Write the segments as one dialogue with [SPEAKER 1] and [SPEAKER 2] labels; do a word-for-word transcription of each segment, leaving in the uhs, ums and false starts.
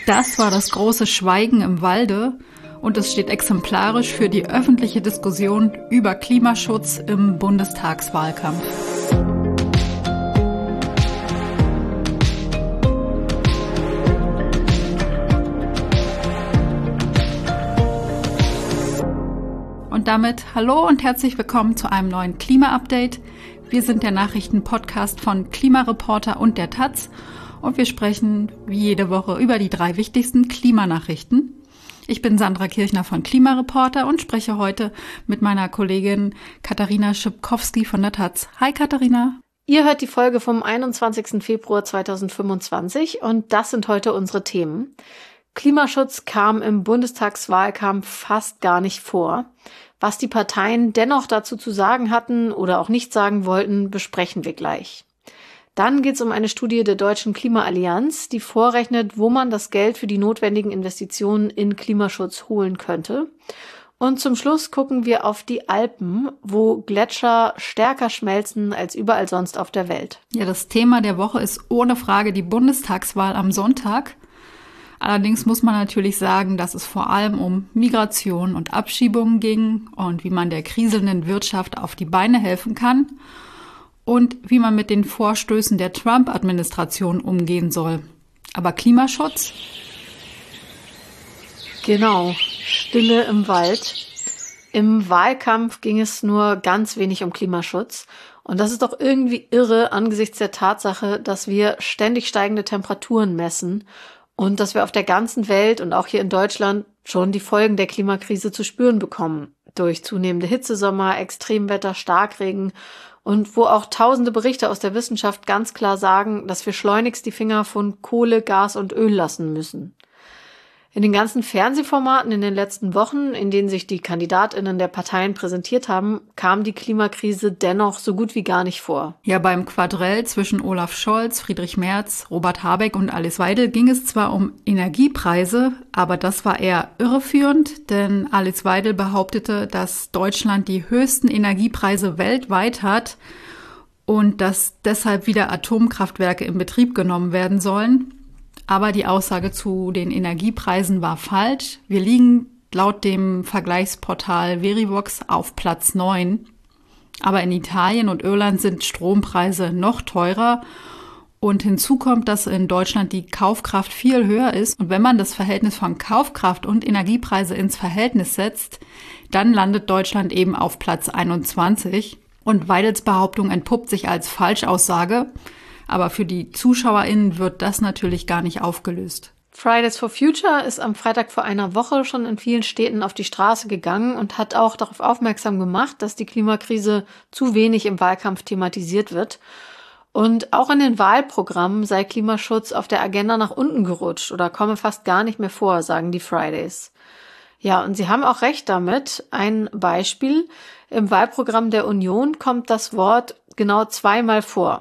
[SPEAKER 1] Das war das große Schweigen im Walde und es steht exemplarisch für die öffentliche Diskussion über Klimaschutz im Bundestagswahlkampf. Und damit hallo und herzlich willkommen zu einem neuen Klima-Update. Wir sind der Nachrichtenpodcast von Klimareporter und der Taz und wir sprechen wie jede Woche über die drei wichtigsten Klimanachrichten. Ich bin Sandra Kirchner von Klimareporter und spreche heute mit meiner Kollegin Katharina Schipkowski von der Taz. Hi Katharina.
[SPEAKER 2] Ihr hört die Folge vom einundzwanzigsten Februar zweitausendfünfundzwanzig und das sind heute unsere Themen. Klimaschutz kam im Bundestagswahlkampf fast gar nicht vor. Was die Parteien dennoch dazu zu sagen hatten oder auch nicht sagen wollten, besprechen wir gleich. Dann geht es um eine Studie der Deutschen Klimaallianz, die vorrechnet, wo man das Geld für die notwendigen Investitionen in Klimaschutz holen könnte. Und zum Schluss gucken wir auf die Alpen, wo Gletscher stärker schmelzen als überall sonst auf der Welt.
[SPEAKER 1] Ja, das Thema der Woche ist ohne Frage die Bundestagswahl am Sonntag. Allerdings muss man natürlich sagen, dass es vor allem um Migration und Abschiebungen ging und wie man der kriselnden Wirtschaft auf die Beine helfen kann und wie man mit den Vorstößen der Trump-Administration umgehen soll. Aber Klimaschutz?
[SPEAKER 2] Genau, Stille im Wald. Im Wahlkampf ging es nur ganz wenig um Klimaschutz. Und das ist doch irgendwie irre angesichts der Tatsache, dass wir ständig steigende Temperaturen messen und dass wir auf der ganzen Welt und auch hier in Deutschland schon die Folgen der Klimakrise zu spüren bekommen. Durch zunehmende Hitzesommer, Extremwetter, Starkregen und wo auch tausende Berichte aus der Wissenschaft ganz klar sagen, dass wir schleunigst die Finger von Kohle, Gas und Öl lassen müssen. In den ganzen Fernsehformaten in den letzten Wochen, in denen sich die KandidatInnen der Parteien präsentiert haben, kam die Klimakrise dennoch so gut wie gar nicht vor.
[SPEAKER 1] Ja, beim Quadrell zwischen Olaf Scholz, Friedrich Merz, Robert Habeck und Alice Weidel ging es zwar um Energiepreise, aber das war eher irreführend, denn Alice Weidel behauptete, dass Deutschland die höchsten Energiepreise weltweit hat und dass deshalb wieder Atomkraftwerke in Betrieb genommen werden sollen. Aber die Aussage zu den Energiepreisen war falsch. Wir liegen laut dem Vergleichsportal Verivox auf Platz neun. Aber in Italien und Irland sind Strompreise noch teurer. Und hinzu kommt, dass in Deutschland die Kaufkraft viel höher ist. Und wenn man das Verhältnis von Kaufkraft und Energiepreise ins Verhältnis setzt, dann landet Deutschland eben auf Platz einundzwanzig. Und Weidels Behauptung entpuppt sich als Falschaussage. Aber für die ZuschauerInnen wird das natürlich gar nicht aufgelöst.
[SPEAKER 2] Fridays for Future ist am Freitag vor einer Woche schon in vielen Städten auf die Straße gegangen und hat auch darauf aufmerksam gemacht, dass die Klimakrise zu wenig im Wahlkampf thematisiert wird. Und auch in den Wahlprogrammen sei Klimaschutz auf der Agenda nach unten gerutscht oder komme fast gar nicht mehr vor, sagen die Fridays. Ja, und sie haben auch recht damit. Ein Beispiel: Im Wahlprogramm der Union kommt das Wort genau zweimal vor.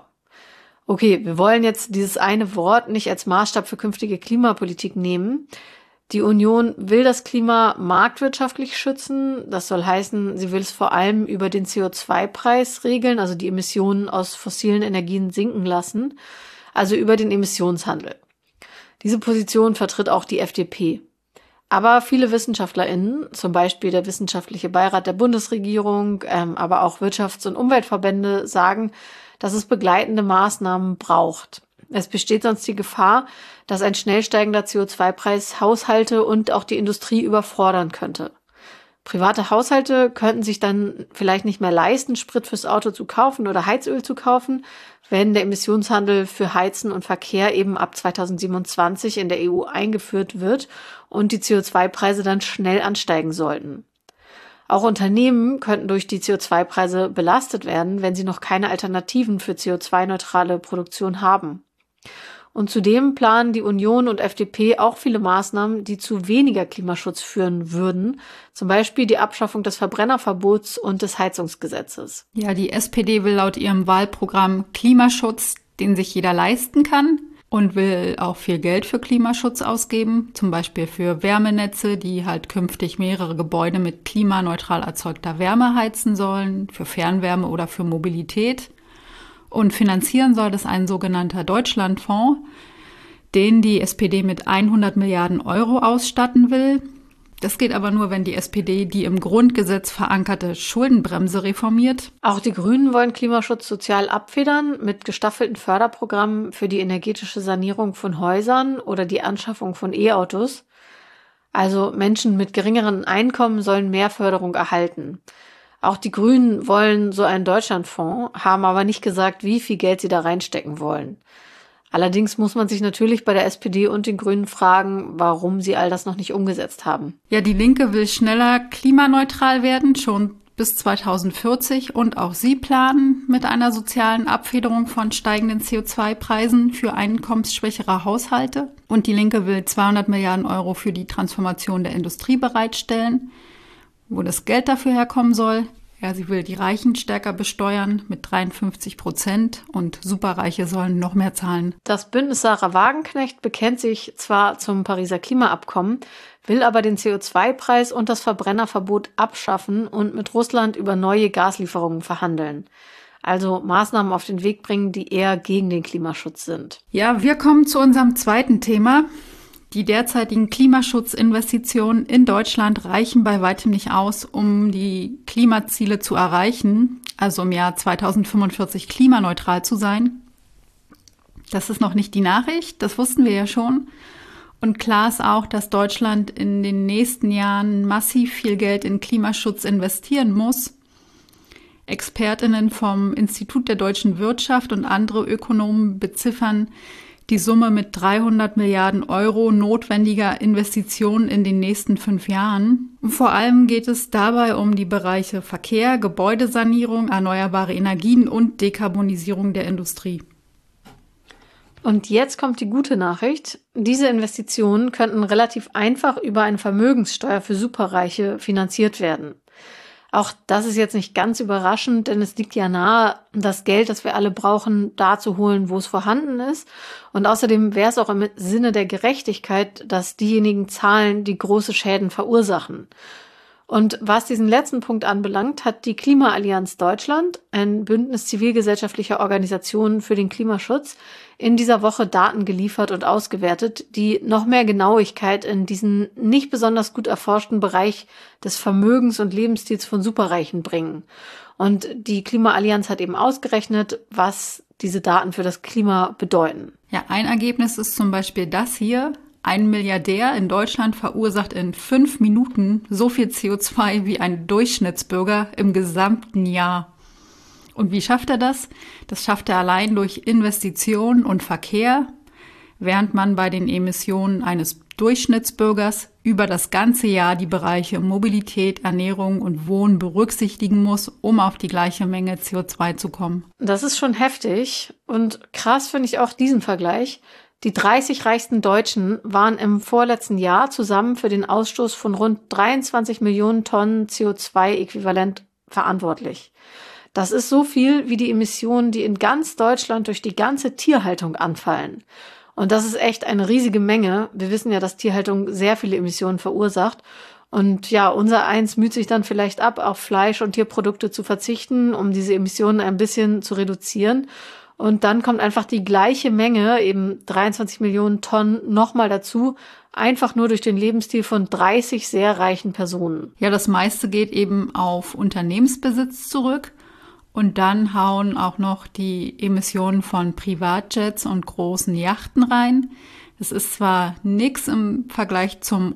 [SPEAKER 2] Okay, wir wollen jetzt dieses eine Wort nicht als Maßstab für künftige Klimapolitik nehmen. Die Union will das Klima marktwirtschaftlich schützen. Das soll heißen, sie will es vor allem über den C O zwei Preis regeln, also die Emissionen aus fossilen Energien sinken lassen, also über den Emissionshandel. Diese Position vertritt auch die F D P. Aber viele WissenschaftlerInnen, zum Beispiel der Wissenschaftliche Beirat der Bundesregierung, ähm, aber auch Wirtschafts- und Umweltverbände sagen, dass es begleitende Maßnahmen braucht. Es besteht sonst die Gefahr, dass ein schnell steigender C O zwei Preis Haushalte und auch die Industrie überfordern könnte. Private Haushalte könnten sich dann vielleicht nicht mehr leisten, Sprit fürs Auto zu kaufen oder Heizöl zu kaufen, wenn der Emissionshandel für Heizen und Verkehr eben ab zweitausendsiebenundzwanzig in der E U eingeführt wird und die C O zwei Preise dann schnell ansteigen sollten. Auch Unternehmen könnten durch die C O zwei Preise belastet werden, wenn sie noch keine Alternativen für C O zwei neutrale Produktion haben. Und zudem planen die Union und F D P auch viele Maßnahmen, die zu weniger Klimaschutz führen würden. Zum Beispiel die Abschaffung des Verbrennerverbots und des Heizungsgesetzes.
[SPEAKER 1] Ja, die S P D will laut ihrem Wahlprogramm Klimaschutz, den sich jeder leisten kann, und will auch viel Geld für Klimaschutz ausgeben, zum Beispiel für Wärmenetze, die halt künftig mehrere Gebäude mit klimaneutral erzeugter Wärme heizen sollen, für Fernwärme oder für Mobilität. Und finanzieren soll das ein sogenannter Deutschlandfonds. den die S P D mit hundert Milliarden Euro ausstatten will. Das geht aber nur, wenn die S P D die im Grundgesetz verankerte Schuldenbremse reformiert.
[SPEAKER 2] Auch die Grünen wollen Klimaschutz sozial abfedern mit gestaffelten Förderprogrammen für die energetische Sanierung von Häusern oder die Anschaffung von E-Autos. Also Menschen mit geringeren Einkommen sollen mehr Förderung erhalten. Auch die Grünen wollen so einen Deutschlandfonds, haben aber nicht gesagt, wie viel Geld sie da reinstecken wollen. Allerdings muss man sich natürlich bei der S P D und den Grünen fragen, warum sie all das noch nicht umgesetzt haben.
[SPEAKER 1] Ja, die Linke will schneller klimaneutral werden, schon bis zweitausendvierzig. Und auch sie planen mit einer sozialen Abfederung von steigenden C O zwei Preisen für einkommensschwächere Haushalte. Und die Linke will zweihundert Milliarden Euro für die Transformation der Industrie bereitstellen. Wo das Geld dafür herkommen soll? Ja, sie will die Reichen stärker besteuern mit dreiundfünfzig Prozent und Superreiche sollen noch mehr zahlen.
[SPEAKER 2] Das Bündnis Sarah Wagenknecht bekennt sich zwar zum Pariser Klimaabkommen, will aber den C O zwei Preis und das Verbrennerverbot abschaffen und mit Russland über neue Gaslieferungen verhandeln. Also Maßnahmen auf den Weg bringen, die eher gegen den Klimaschutz sind.
[SPEAKER 1] Ja, wir kommen zu unserem zweiten Thema. Die derzeitigen Klimaschutzinvestitionen in Deutschland reichen bei weitem nicht aus, um die Klimaziele zu erreichen, also im Jahr zweitausendfünfundvierzig klimaneutral zu sein. Das ist noch nicht die Nachricht, das wussten wir ja schon. Und klar ist auch, dass Deutschland in den nächsten Jahren massiv viel Geld in Klimaschutz investieren muss. ExpertInnen vom Institut der deutschen Wirtschaft und andere Ökonomen beziffern die Summe mit dreihundert Milliarden Euro notwendiger Investitionen in den nächsten fünf Jahren. Und vor allem geht es dabei um die Bereiche Verkehr, Gebäudesanierung, erneuerbare Energien und Dekarbonisierung der Industrie.
[SPEAKER 2] Und jetzt kommt die gute Nachricht. Diese Investitionen könnten relativ einfach über eine Vermögenssteuer für Superreiche finanziert werden. Auch das ist jetzt nicht ganz überraschend, denn es liegt ja nahe, das Geld, das wir alle brauchen, da zu holen, wo es vorhanden ist. Und außerdem wäre es auch im Sinne der Gerechtigkeit, dass diejenigen zahlen, die große Schäden verursachen. Und was diesen letzten Punkt anbelangt, hat die Klimaallianz Deutschland, ein Bündnis zivilgesellschaftlicher Organisationen für den Klimaschutz, in dieser Woche Daten geliefert und ausgewertet, die noch mehr Genauigkeit in diesen nicht besonders gut erforschten Bereich des Vermögens und Lebensstils von Superreichen bringen. Und die Klimaallianz hat eben ausgerechnet, was diese Daten für das Klima bedeuten.
[SPEAKER 1] Ja, ein Ergebnis ist zum Beispiel das hier. Ein Milliardär in Deutschland verursacht in fünf Minuten so viel C O zwei wie ein Durchschnittsbürger im gesamten Jahr. Und wie schafft er das? Das schafft er allein durch Investitionen und Verkehr, während man bei den Emissionen eines Durchschnittsbürgers über das ganze Jahr die Bereiche Mobilität, Ernährung und Wohnen berücksichtigen muss, um auf die gleiche Menge C O zwei zu kommen.
[SPEAKER 2] Das ist schon heftig und krass finde ich auch diesen Vergleich. Die dreißig reichsten Deutschen waren im vorletzten Jahr zusammen für den Ausstoß von rund dreiundzwanzig Millionen Tonnen C O zwei Äquivalent verantwortlich. Das ist so viel wie die Emissionen, die in ganz Deutschland durch die ganze Tierhaltung anfallen. Und das ist echt eine riesige Menge. Wir wissen ja, dass Tierhaltung sehr viele Emissionen verursacht. Und ja, unser Eins müht sich dann vielleicht ab, auf Fleisch und Tierprodukte zu verzichten, um diese Emissionen ein bisschen zu reduzieren. Und dann kommt einfach die gleiche Menge, eben dreiundzwanzig Millionen Tonnen, nochmal dazu, einfach nur durch den Lebensstil von dreißig sehr reichen Personen.
[SPEAKER 1] Ja, das meiste geht eben auf Unternehmensbesitz zurück. Und dann hauen auch noch die Emissionen von Privatjets und großen Yachten rein. Das ist zwar nichts im Vergleich zum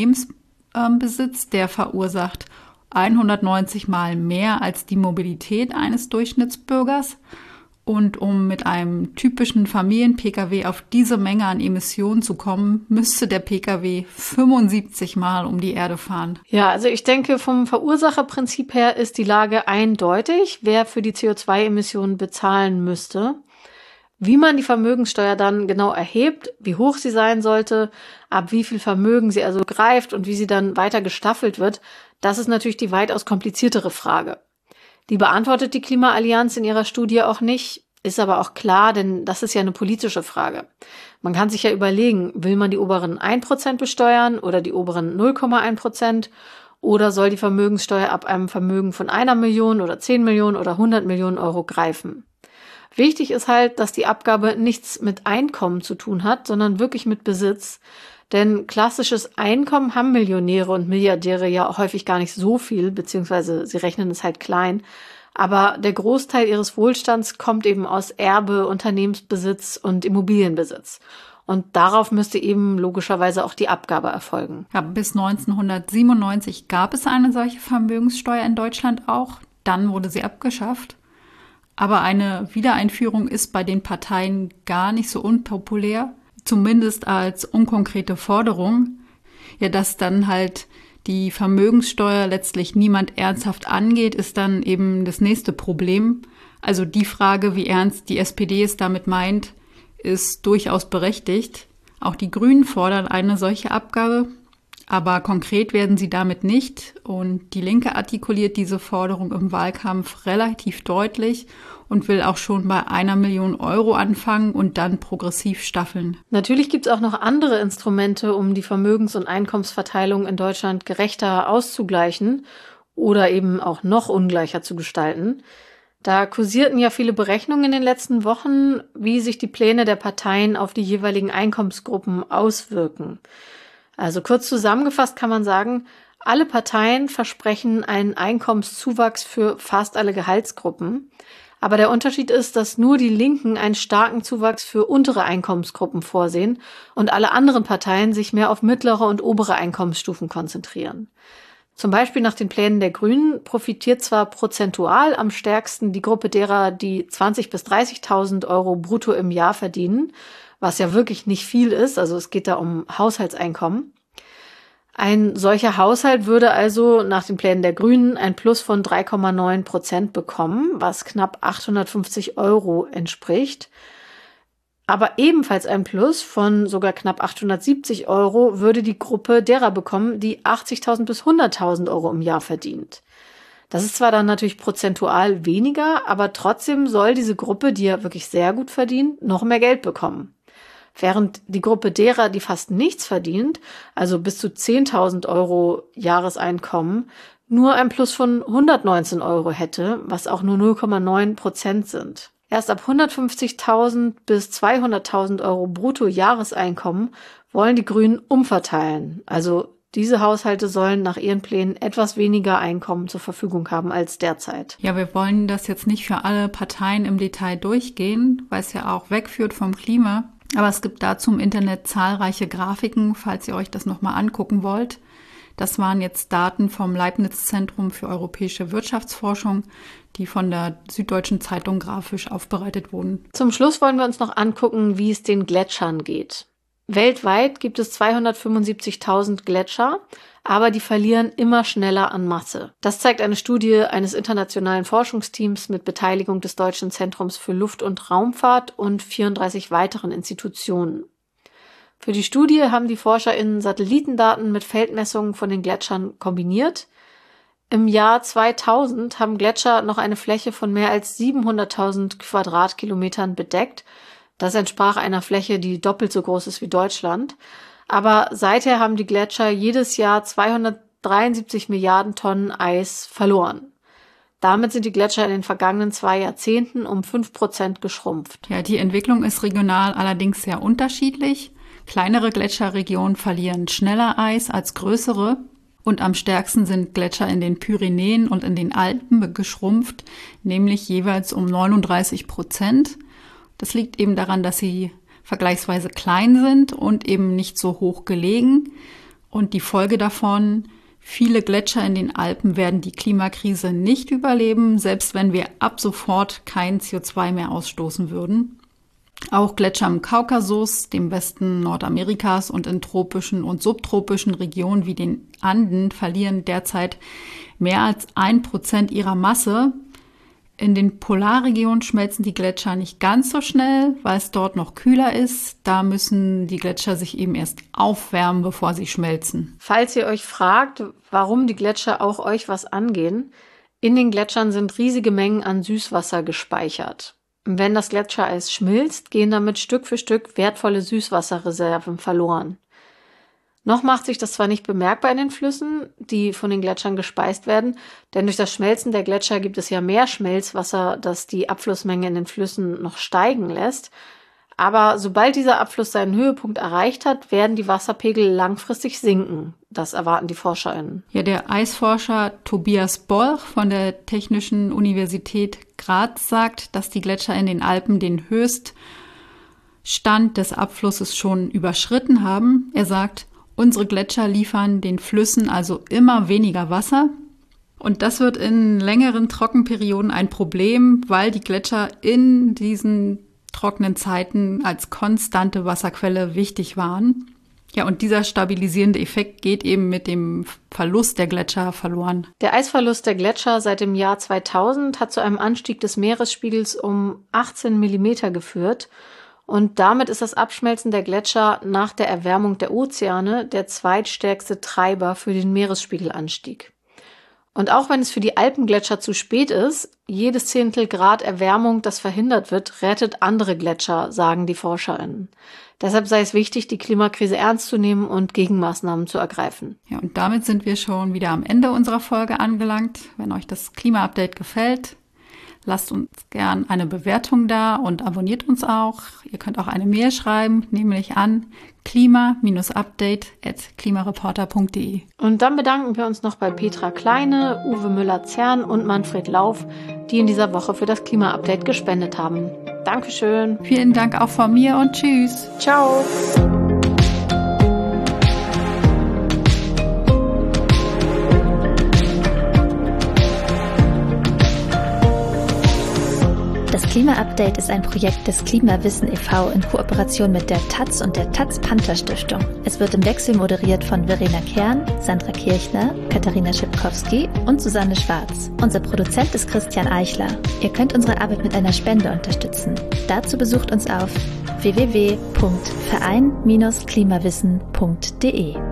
[SPEAKER 1] Unternehmensbesitz, der verursacht hundertneunzig Mal mehr als die Mobilität eines Durchschnittsbürgers. Und um mit einem typischen Familien-P K W auf diese Menge an Emissionen zu kommen, müsste der P K W fünfundsiebzig Mal um die Erde fahren.
[SPEAKER 2] Ja, also ich denke, vom Verursacherprinzip her ist die Lage eindeutig, wer für die C O zwei Emissionen bezahlen müsste. Wie man die Vermögenssteuer dann genau erhebt, wie hoch sie sein sollte, ab wie viel Vermögen sie also greift und wie sie dann weiter gestaffelt wird, das ist natürlich die weitaus kompliziertere Frage. Die beantwortet die Klimaallianz in ihrer Studie auch nicht, ist aber auch klar, denn das ist ja eine politische Frage. Man kann sich ja überlegen, will man die oberen ein Prozent besteuern oder die oberen null Komma eins Prozent oder soll die Vermögenssteuer ab einem Vermögen von einer Million oder zehn Millionen oder hundert Millionen Euro greifen? Wichtig ist halt, dass die Abgabe nichts mit Einkommen zu tun hat, sondern wirklich mit Besitz. Denn klassisches Einkommen haben Millionäre und Milliardäre ja häufig gar nicht so viel, beziehungsweise sie rechnen es halt klein. Aber der Großteil ihres Wohlstands kommt eben aus Erbe, Unternehmensbesitz und Immobilienbesitz. Und darauf müsste eben logischerweise auch die Abgabe erfolgen.
[SPEAKER 1] Ja, bis neunzehnhundertsiebenundneunzig gab es eine solche Vermögenssteuer in Deutschland auch. Dann wurde sie abgeschafft. Aber eine Wiedereinführung ist bei den Parteien gar nicht so unpopulär. Zumindest als unkonkrete Forderung, ja, dass dann halt die Vermögenssteuer letztlich niemand ernsthaft angeht, ist dann eben das nächste Problem. Also die Frage, wie ernst die S P D es damit meint, ist durchaus berechtigt. Auch die Grünen fordern eine solche Abgabe, aber konkret werden sie damit nicht. Und die Linke artikuliert diese Forderung im Wahlkampf relativ deutlich und will auch schon bei einer Million Euro anfangen und dann progressiv staffeln.
[SPEAKER 2] Natürlich gibt es auch noch andere Instrumente, um die Vermögens- und Einkommensverteilung in Deutschland gerechter auszugleichen oder eben auch noch ungleicher zu gestalten. Da kursierten ja viele Berechnungen in den letzten Wochen, wie sich die Pläne der Parteien auf die jeweiligen Einkommensgruppen auswirken. Also kurz zusammengefasst kann man sagen, alle Parteien versprechen einen Einkommenszuwachs für fast alle Gehaltsgruppen. Aber der Unterschied ist, dass nur die Linken einen starken Zuwachs für untere Einkommensgruppen vorsehen und alle anderen Parteien sich mehr auf mittlere und obere Einkommensstufen konzentrieren. Zum Beispiel nach den Plänen der Grünen profitiert zwar prozentual am stärksten die Gruppe derer, die zwanzigtausend bis dreißigtausend Euro brutto im Jahr verdienen, was ja wirklich nicht viel ist, also es geht da um Haushaltseinkommen. Ein solcher Haushalt würde also nach den Plänen der Grünen ein Plus von drei Komma neun Prozent bekommen, was knapp achthundertfünfzig Euro entspricht. Aber ebenfalls ein Plus von sogar knapp achthundertsiebzig Euro würde die Gruppe derer bekommen, die achtzigtausend bis hunderttausend Euro im Jahr verdient. Das ist zwar dann natürlich prozentual weniger, aber trotzdem soll diese Gruppe, die ja wirklich sehr gut verdient, noch mehr Geld bekommen. Während die Gruppe derer, die fast nichts verdient, also bis zu zehntausend Euro Jahreseinkommen, nur ein Plus von hundertneunzehn Euro hätte, was auch nur null Komma neun Prozent sind. Erst ab hundertfünfzigtausend bis zweihunderttausend Euro Brutto-Jahreseinkommen wollen die Grünen umverteilen. Also diese Haushalte sollen nach ihren Plänen etwas weniger Einkommen zur Verfügung haben als derzeit.
[SPEAKER 1] Ja, wir wollen das jetzt nicht für alle Parteien im Detail durchgehen, weil es ja auch wegführt vom Klima. Aber es gibt dazu im Internet zahlreiche Grafiken, falls ihr euch das nochmal angucken wollt. Das waren jetzt Daten vom Leibniz-Zentrum für europäische Wirtschaftsforschung, die von der Süddeutschen Zeitung grafisch aufbereitet wurden.
[SPEAKER 2] Zum Schluss wollen wir uns noch angucken, wie es den Gletschern geht. Weltweit gibt es zweihundertfünfundsiebzigtausend Gletscher, aber die verlieren immer schneller an Masse. Das zeigt eine Studie eines internationalen Forschungsteams mit Beteiligung des Deutschen Zentrums für Luft- und Raumfahrt und vierunddreißig weiteren Institutionen. Für die Studie haben die ForscherInnen Satellitendaten mit Feldmessungen von den Gletschern kombiniert. Im Jahr zweitausend haben Gletscher noch eine Fläche von mehr als siebenhunderttausend Quadratkilometern bedeckt. Das entsprach einer Fläche, die doppelt so groß ist wie Deutschland. Aber seither haben die Gletscher jedes Jahr zweihundertdreiundsiebzig Milliarden Tonnen Eis verloren. Damit sind die Gletscher in den vergangenen zwei Jahrzehnten um fünf Prozent geschrumpft.
[SPEAKER 1] Ja, die Entwicklung ist regional allerdings sehr unterschiedlich. Kleinere Gletscherregionen verlieren schneller Eis als größere. Und am stärksten sind Gletscher in den Pyrenäen und in den Alpen geschrumpft, nämlich jeweils um neununddreißig Prozent. Das liegt eben daran, dass sie vergleichsweise klein sind und eben nicht so hoch gelegen. Und die Folge davon, viele Gletscher in den Alpen werden die Klimakrise nicht überleben, selbst wenn wir ab sofort kein C O zwei mehr ausstoßen würden. Auch Gletscher im Kaukasus, dem Westen Nordamerikas und in tropischen und subtropischen Regionen wie den Anden verlieren derzeit mehr als ein Prozent ihrer Masse. In den Polarregionen schmelzen die Gletscher nicht ganz so schnell, weil es dort noch kühler ist. Da müssen die Gletscher sich eben erst aufwärmen, bevor sie schmelzen.
[SPEAKER 2] Falls ihr euch fragt, warum die Gletscher auch euch was angehen, in den Gletschern sind riesige Mengen an Süßwasser gespeichert. Wenn das Gletschereis schmilzt, gehen damit Stück für Stück wertvolle Süßwasserreserven verloren. Noch macht sich das zwar nicht bemerkbar in den Flüssen, die von den Gletschern gespeist werden, denn durch das Schmelzen der Gletscher gibt es ja mehr Schmelzwasser, das die Abflussmenge in den Flüssen noch steigen lässt. Aber sobald dieser Abfluss seinen Höhepunkt erreicht hat, werden die Wasserpegel langfristig sinken. Das erwarten die ForscherInnen.
[SPEAKER 1] Ja, der Eisforscher Tobias Bolch von der Technischen Universität Graz sagt, dass die Gletscher in den Alpen den Höchststand des Abflusses schon überschritten haben. Er sagt, unsere Gletscher liefern den Flüssen also immer weniger Wasser. Und das wird in längeren Trockenperioden ein Problem, weil die Gletscher in diesen trockenen Zeiten als konstante Wasserquelle wichtig waren. Ja, und dieser stabilisierende Effekt geht eben mit dem Verlust der Gletscher verloren.
[SPEAKER 2] Der Eisverlust der Gletscher seit dem Jahr zweitausend hat zu einem Anstieg des Meeresspiegels um achtzehn Millimeter geführt. Und damit ist das Abschmelzen der Gletscher nach der Erwärmung der Ozeane der zweitstärkste Treiber für den Meeresspiegelanstieg. Und auch wenn es für die Alpengletscher zu spät ist, jedes Zehntel Grad Erwärmung, das verhindert wird, rettet andere Gletscher, sagen die ForscherInnen. Deshalb sei es wichtig, die Klimakrise ernst zu nehmen und Gegenmaßnahmen zu ergreifen.
[SPEAKER 1] Ja, und damit sind wir schon wieder am Ende unserer Folge angelangt. Wenn euch das Klima-Update gefällt, lasst uns gern eine Bewertung da und abonniert uns auch. Ihr könnt auch eine Mail schreiben, nämlich an klima update at klimareporter punkt de.
[SPEAKER 2] Und dann bedanken wir uns noch bei Petra Kleine, Uwe Müller-Zern und Manfred Lauf, die in dieser Woche für das Klima-Update gespendet haben. Dankeschön.
[SPEAKER 1] Vielen Dank auch von mir und tschüss.
[SPEAKER 2] Ciao.
[SPEAKER 3] Das Klima-Update ist ein Projekt des Klimawissen e V in Kooperation mit der Taz und der Taz-Panther-Stiftung. Es wird im Wechsel moderiert von Verena Kern, Sandra Kirchner, Katharina Schipkowski und Susanne Schwarz. Unser Produzent ist Christian Eichler. Ihr könnt unsere Arbeit mit einer Spende unterstützen. Dazu besucht uns auf w w w punkt verein Bindestrich klimawissen punkt de.